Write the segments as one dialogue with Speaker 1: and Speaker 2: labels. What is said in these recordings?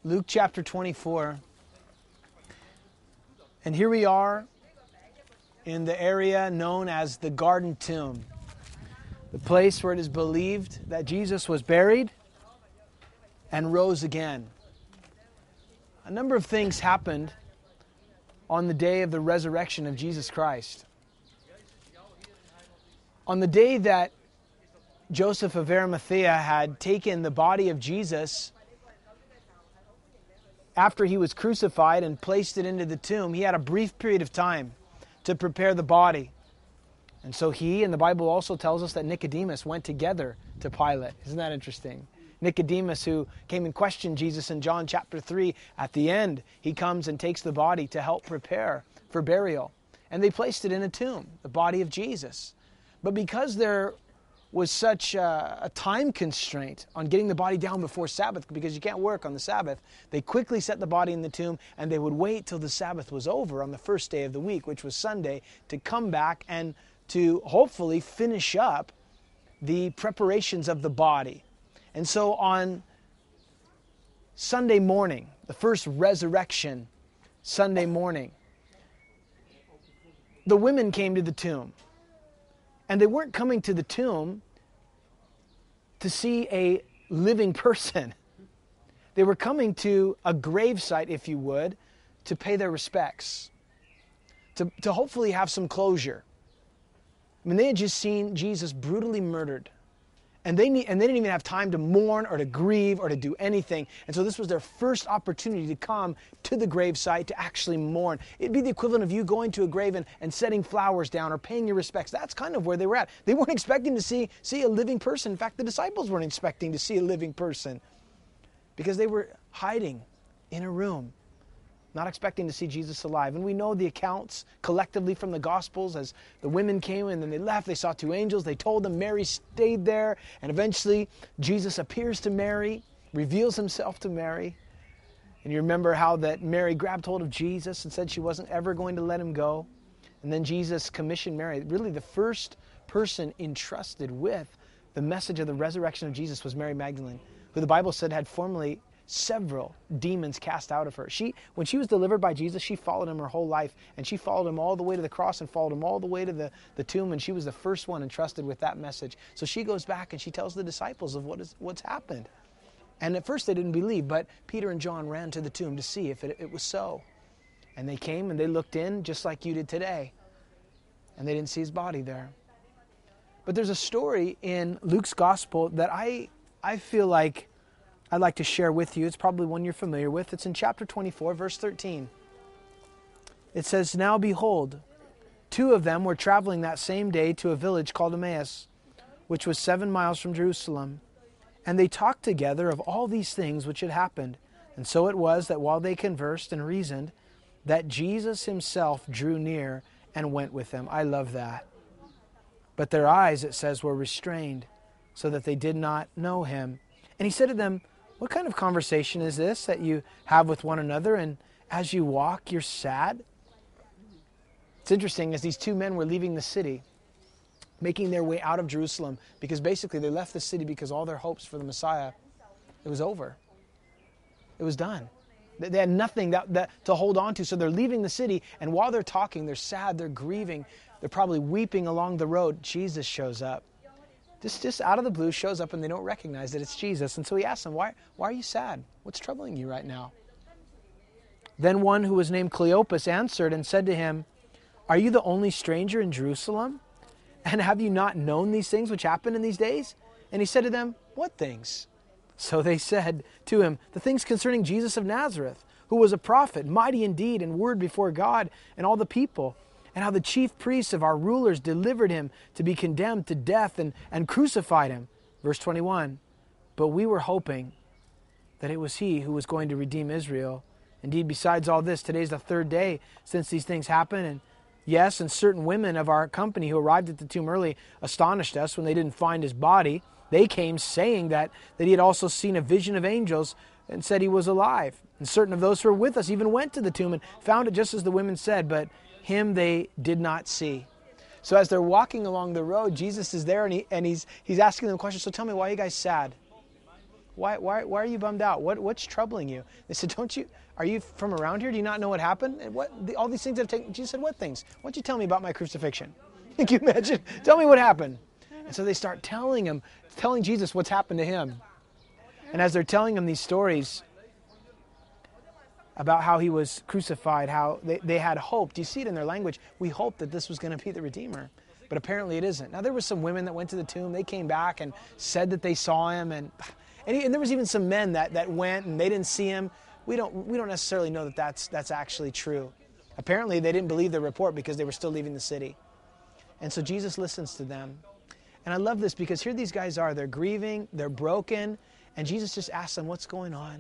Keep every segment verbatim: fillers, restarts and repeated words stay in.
Speaker 1: Luke chapter twenty-four. And here we are in the area known as the Garden Tomb, the place where it is believed that Jesus was buried and rose again. A number of things happened on the day of the resurrection of Jesus Christ. On the day that Joseph of Arimathea had taken the body of Jesus after he was crucified and placed it into the tomb, he had a brief period of time to prepare the body. And so he, and the Bible also tells us that Nicodemus went together to Pilate. Isn't that interesting? Nicodemus, who came and questioned Jesus in John chapter three, at the end, he comes and takes the body to help prepare for burial. And they placed it in a tomb, the body of Jesus. But because there was such a, a time constraint on getting the body down before Sabbath, because you can't work on the Sabbath, they quickly set the body in the tomb, and they would wait till the Sabbath was over on the first day of the week, which was Sunday, to come back and to hopefully finish up the preparations of the body. And so on Sunday morning, the first resurrection Sunday morning, the women came to the tomb. And they weren't coming to the tomb to see a living person. They were coming to a gravesite, if you would, to pay their respects, to, to hopefully have some closure. I mean, they had just seen Jesus brutally murdered. And they, need, and they didn't even have time to mourn or to grieve or to do anything. And so this was their first opportunity to come to the gravesite to actually mourn. It'd be the equivalent of you going to a grave and, and setting flowers down or paying your respects. That's kind of where they were at. They weren't expecting to see, see a living person. In fact, the disciples weren't expecting to see a living person because they were hiding in a room, not expecting to see Jesus alive. And we know the accounts collectively from the Gospels as the women came and then they left. They saw two angels. They told them. Mary stayed there. And eventually Jesus appears to Mary, reveals himself to Mary. And you remember how that Mary grabbed hold of Jesus and said she wasn't ever going to let him go. And then Jesus commissioned Mary. Really the first person entrusted with the message of the resurrection of Jesus was Mary Magdalene, who the Bible said had formerly several demons cast out of her. She, when she was delivered by Jesus, she followed him her whole life, and she followed him all the way to the cross and followed him all the way to the, the tomb, and she was the first one entrusted with that message. So she goes back and she tells the disciples of what is, what's happened. And at first they didn't believe, but Peter and John ran to the tomb to see if it, it was so. And they came and they looked in just like you did today, and they didn't see his body there. But there's a story in Luke's gospel that I, I feel like I'd like to share with you. It's probably one you're familiar with. It's in chapter twenty-four, verse thirteen. It says, "Now behold, two of them were traveling that same day to a village called Emmaus, which was seven miles from Jerusalem. And they talked together of all these things which had happened. And so it was that while they conversed and reasoned, that Jesus himself drew near and went with them." I love that. "But their eyes," it says, "were restrained, so that they did not know him. And he said to them, 'What kind of conversation is this that you have with one another, and as you walk, you're sad?'" It's interesting, as these two men were leaving the city, making their way out of Jerusalem, because basically they left the city because all their hopes for the Messiah, it was over. It was done. They had nothing that, that, to hold on to, so they're leaving the city, and while they're talking, they're sad, they're grieving, they're probably weeping along the road. Jesus shows up. Just, just out of the blue shows up, and they don't recognize that it's Jesus. And so he asks them, why, why are you sad? What's troubling you right now? Then one who was named Cleopas answered and said to him, "Are you the only stranger in Jerusalem? And have you not known these things which happen in these days?" And he said to them, "What things?" So they said to him, "The things concerning Jesus of Nazareth, who was a prophet, mighty in deed and word before God and all the people, and how the chief priests of our rulers delivered him to be condemned to death and, and crucified him." Verse twenty-one, "But we were hoping that it was he who was going to redeem Israel. Indeed, besides all this, today's the third day since these things happened. And yes, and certain women of our company who arrived at the tomb early astonished us when they didn't find his body. They came saying that, that he had also seen a vision of angels and said he was alive. And certain of those who were with us even went to the tomb and found it just as the women said, but him they did not see." So as they're walking along the road, Jesus is there, and, he, and he's, he's asking them questions. "So tell me, why are you guys sad? Why, why, why are you bummed out? What, what's troubling you? They said, don't you, are you from around here? Do you not know what happened? And what, the, all these things that have taken, Jesus said, what things? Why don't you tell me about my crucifixion? Can you imagine? Tell me what happened. And so they start telling him, telling Jesus what's happened to him. And as they're telling him these stories about how he was crucified, how they, they had hope. Do you see it in their language? We hoped that this was going to be the Redeemer. But apparently it isn't. Now there were some women that went to the tomb. They came back and said that they saw him. And and, he, and there was even some men that, that went and they didn't see him. We don't, we don't necessarily know that that's, that's actually true. Apparently they didn't believe the report because they were still leaving the city. And so Jesus listens to them. And I love this because here these guys are. They're grieving. They're broken. And Jesus just asks them, what's going on?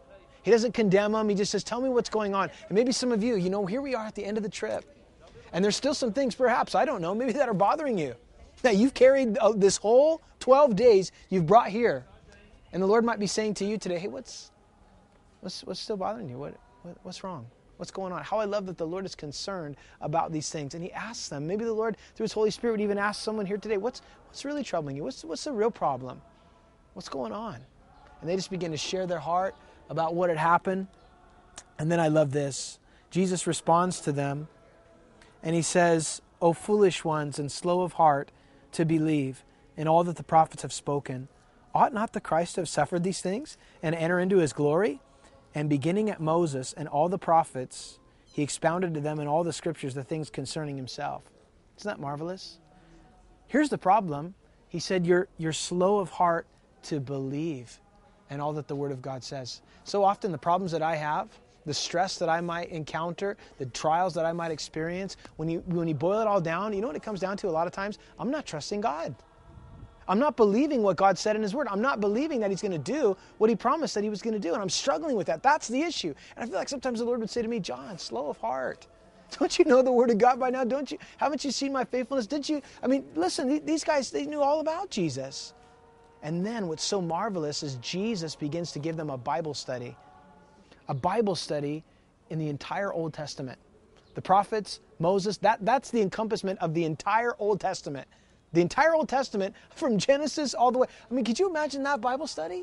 Speaker 1: He doesn't condemn them. He just says, tell me what's going on. And maybe some of you, you know, here we are at the end of the trip. And there's still some things, perhaps, I don't know, maybe that are bothering you. That you've carried uh, this whole twelve days you've brought here. And the Lord might be saying to you today, hey, what's what's, what's still bothering you? What, what What's wrong? What's going on? How I love that the Lord is concerned about these things. And he asks them. Maybe the Lord, through his Holy Spirit, would even ask someone here today, what's what's really troubling you? What's, what's the real problem? What's going on? And they just begin to share their heart about what had happened. And then I love this. Jesus responds to them. And he says, O foolish ones and slow of heart to believe in all that the prophets have spoken. Ought not the Christ to have suffered these things and enter into his glory? And beginning at Moses and all the prophets, he expounded to them in all the scriptures the things concerning himself. Isn't that marvelous? Here's the problem. He said, you're, you're slow of heart to believe in all that the Word of God says. So often the problems that I have, the stress that I might encounter, the trials that I might experience, when you when you boil it all down, you know what it comes down to a lot of times? I'm not trusting God. I'm not believing what God said in his Word. I'm not believing that he's going to do what he promised that he was going to do, and I'm struggling with that. That's the issue. And I feel like sometimes the Lord would say to me, John, slow of heart. Don't you know the Word of God by now? Don't you? Haven't you seen my faithfulness? Did you? I mean, listen, these guys, they knew all about Jesus. And then what's so marvelous is Jesus begins to give them a Bible study. A Bible study in the entire Old Testament. The prophets, Moses, that, that's the encompassment of the entire Old Testament. The entire Old Testament from Genesis all the way. I mean, could you imagine that Bible study?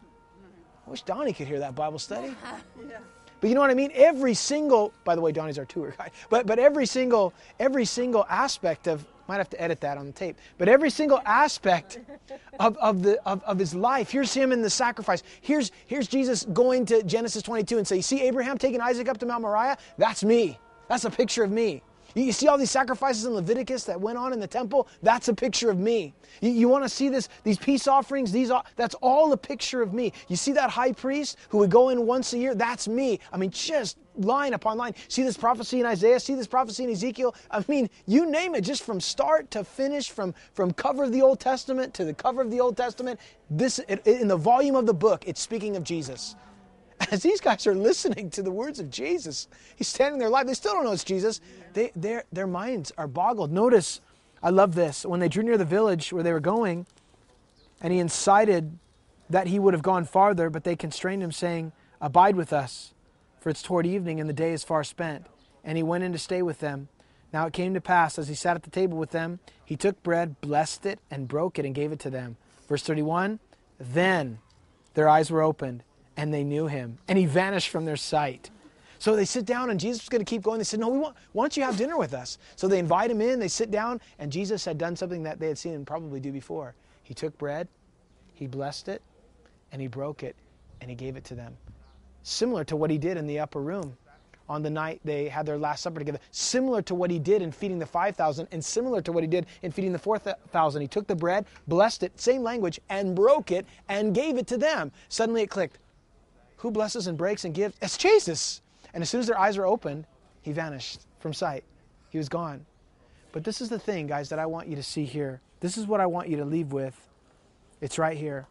Speaker 1: I wish Donnie could hear that Bible study. Yeah. But you know what I mean? Every single, by the way, Donnie's our tour guide, but but every single every single aspect of, might have to edit that on the tape, but every single aspect of, of the of, of his life. Here's him in the sacrifice. Here's here's Jesus going to Genesis twenty-two and say, you see Abraham taking Isaac up to Mount Moriah? That's me. That's a picture of me. You see all these sacrifices in Leviticus that went on in the temple? That's a picture of me. You, you want to see this? These peace offerings? These that's all a picture of me. You see that high priest who would go in once a year? That's me. I mean, just line upon line. See this prophecy in Isaiah? See this prophecy in Ezekiel? I mean, you name it, just from start to finish, from, from cover of the Old Testament to the cover of the Old Testament. This in the volume of the book, it's speaking of Jesus. As these guys are listening to the words of Jesus, he's standing there live. They still don't know it's Jesus. They, their, their minds are boggled. Notice, I love this. When they drew near the village where they were going, and he incited that he would have gone farther, but they constrained him, saying, abide with us, for it's toward evening, and the day is far spent. And he went in to stay with them. Now it came to pass, as he sat at the table with them, he took bread, blessed it, and broke it, and gave it to them. Verse thirty-one, then their eyes were opened, and they knew him, and he vanished from their sight. So they sit down, and Jesus was going to keep going. They said, no, we want, why don't you have dinner with us? So they invite him in, they sit down, and Jesus had done something that they had seen him probably do before. He took bread, he blessed it, and he broke it, and he gave it to them. Similar to what he did in the upper room on the night they had their last supper together. Similar to what he did in feeding the five thousand, and similar to what he did in feeding the four thousand. He took the bread, blessed it, same language, and broke it, and gave it to them. Suddenly it clicked. Who blesses and breaks and gives? It's Jesus. And as soon as their eyes were opened, he vanished from sight. He was gone. But this is the thing, guys, that I want you to see here. This is what I want you to leave with. It's right here.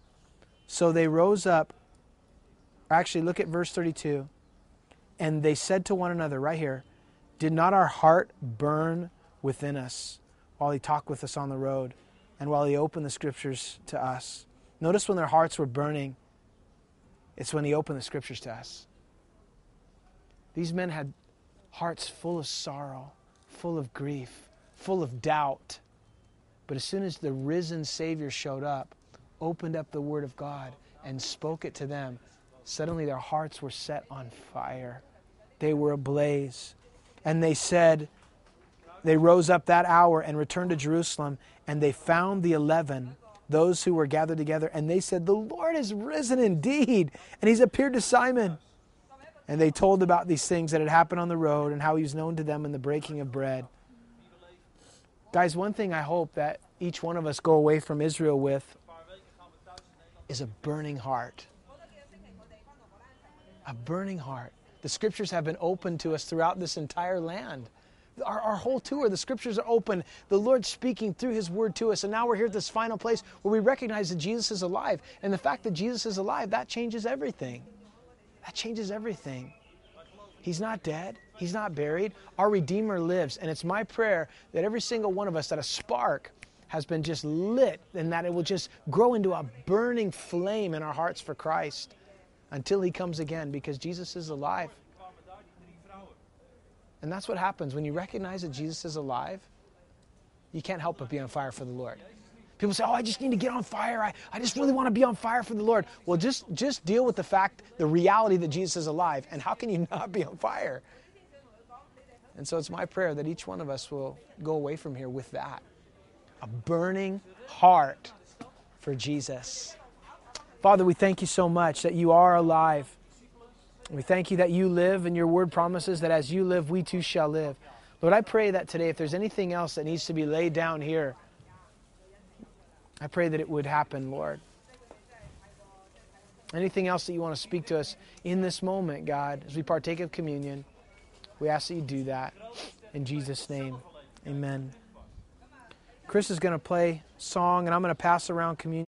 Speaker 1: So they rose up. Actually, look at verse thirty-two. And they said to one another, right here, did not our heart burn within us while he talked with us on the road and while he opened the scriptures to us? Notice when their hearts were burning, it's when he opened the scriptures to us. These men had hearts full of sorrow, full of grief, full of doubt. But as soon as the risen Savior showed up, opened up the Word of God, and spoke it to them, suddenly their hearts were set on fire. They were ablaze. And they said, they rose up that hour and returned to Jerusalem, and they found the eleven, those who were gathered together, and they said, the Lord is risen indeed, and he's appeared to Simon. And they told about these things that had happened on the road and how he was known to them in the breaking of bread. Guys, one thing I hope that each one of us go away from Israel with is a burning heart. A burning heart. The scriptures have been open to us throughout this entire land. Our, our whole tour, the scriptures are open. The Lord's speaking through his word to us. And now we're here at this final place where we recognize that Jesus is alive. And the fact that Jesus is alive, that changes everything. That changes everything. He's not dead. He's not buried. Our Redeemer lives. And it's my prayer that every single one of us, that a spark has been just lit, and that it will just grow into a burning flame in our hearts for Christ until he comes again, because Jesus is alive. And that's what happens when you recognize that Jesus is alive. You can't help but be on fire for the Lord. People say, oh, I just need to get on fire. I, I just really want to be on fire for the Lord. Well, just, just deal with the fact, the reality that Jesus is alive. And how can you not be on fire? And so it's my prayer that each one of us will go away from here with that. A burning heart for Jesus. Father, we thank you so much that you are alive. We thank you that you live, and your word promises that as you live, we too shall live. Lord, I pray that today, if there's anything else that needs to be laid down here, I pray that it would happen, Lord. Anything else that you want to speak to us in this moment, God, as we partake of communion, we ask that you do that. In Jesus' name, amen. Chris is going to play a song, and I'm going to pass around communion.